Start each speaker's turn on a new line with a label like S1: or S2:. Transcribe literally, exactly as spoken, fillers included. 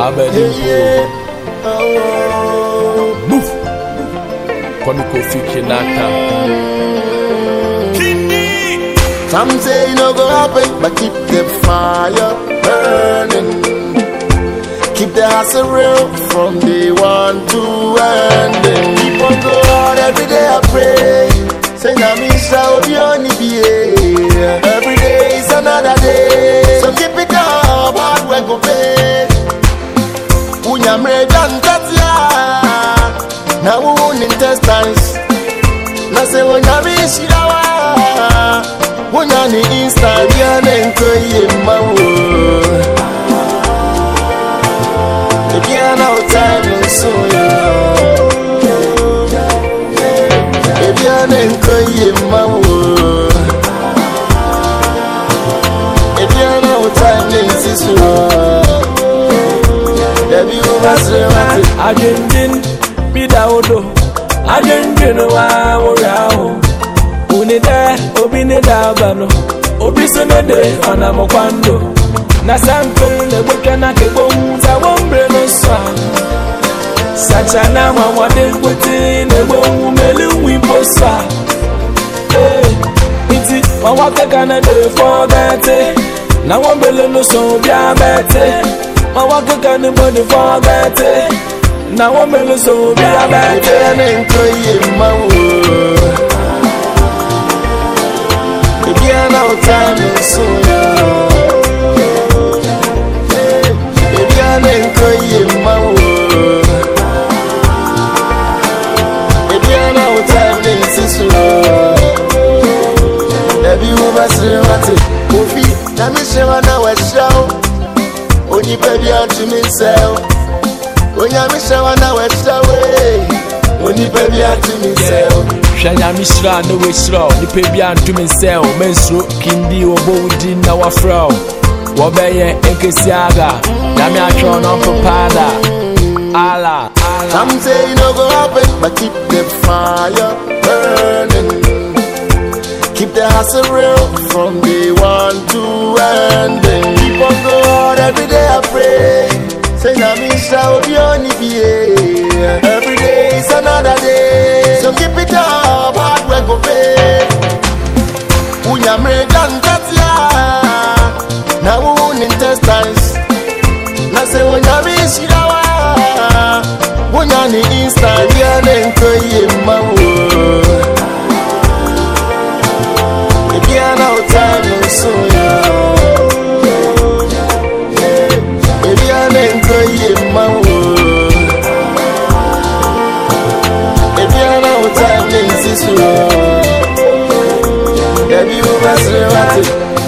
S1: Abedimpo. Move. Kwame Kofi Kinata.
S2: Some say you no go happen, but keep the fire burning. Keep the hustle real from day one to ending. Keep on going every day I pray. Say na me shall be on the B A. Every day is another day. So keep it up, hard work go pay. Unya mrejan katia. Na wound intestines. Na say unya me shirawa. Unya ni instant yana nkoye mawo. Again out time so Again nkoye mawo. Again out time so Debi ubasre
S1: Ajendin bidaudo. Ajendin wa wo Unida, obinida bano, obisonede, anamokwando. Na sample, the bukana kebon, za wombre no swan. Sachana wawade kuti, the bone melu wimposa. Eh, iti, wawaka kana de forget. Na wombre no so diabete. Wawaka kana body forget. Na wombre no so diabete.
S2: Nenkoye mawo. Again out time so Again nkoye mawo. Again out time so Debi ubasre wate Kofi na me shewa na weshaw. Oni baby anti me sell. Onya me shewa na weshaw. Oni baby anti me sell.
S1: Shanya Mishra no Wishra, the Pebia and Tuminsel, Mensro, Kindi, or Bodi, now a frow. Wabaya, Enkesiaga, Namia Tron on Papada. Allah,
S2: some say you no go happen, but keep the fire burning. Keep the hustle real from day one to ending. Keep on going every day I pray. Say na me shall be on the B A. Every day is another day. So keep it up, hard work go pay. Unya mrejan katia. Na wound intestines. Na say unya me shirawa. Unya ni instant yana nkoye mawo. Again out time so Again nkoye mawo. Again out time so Debi ubasre wate